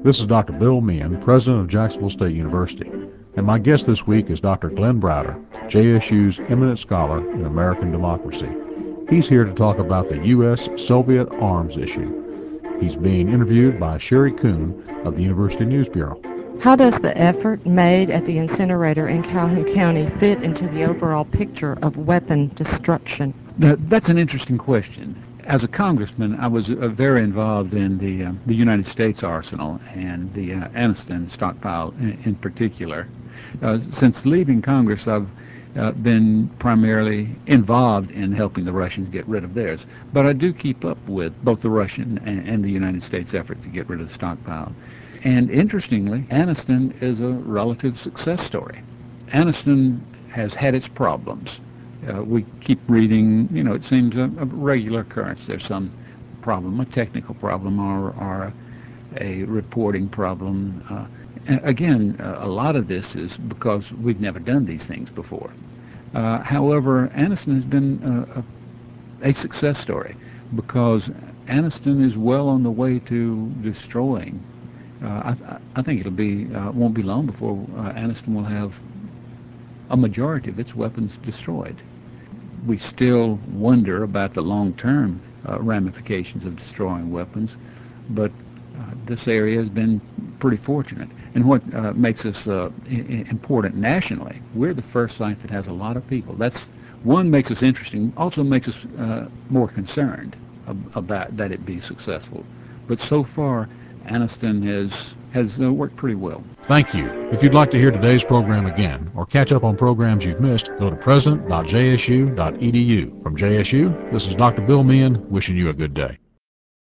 This is Dr. Bill Meehan, President of Jacksonville State University, and my guest this week is Dr. Glenn Browder, JSU's eminent scholar in American democracy. He's here to talk about the U.S.-Soviet arms issue. He's being interviewed by Sherry Kuhn of the University News Bureau. How does the effort made at the incinerator in Calhoun County fit into the overall picture of weapon destruction? That's an interesting question. As a congressman, I was very involved in the United States arsenal and the Anniston stockpile in particular. Since leaving Congress, I've been primarily involved in helping the Russians get rid of theirs. But I do keep up with both the Russian and the United States effort to get rid of the stockpile. And interestingly, Anniston is a relative success story. Anniston has had its problems. We keep reading, it seems a regular occurrence. There's some problem, a technical problem or a reporting problem. Again, a lot of this is because we've never done these things before. However, Anniston has been a success story because Anniston is well on the way to destroying. I think won't be long before Anniston will have a majority of its weapons destroyed. We still wonder about the long-term ramifications of destroying weapons, but this area has been pretty fortunate. And what makes us important nationally, we're the first site that has a lot of people. That's one, makes us interesting, also makes us more concerned about that it be successful. But so far, Anniston has worked pretty well. Thank you. If you'd like to hear today's program again or catch up on programs you've missed, go to president.jsu.edu. From JSU, this is Dr. Bill Meehan wishing you a good day.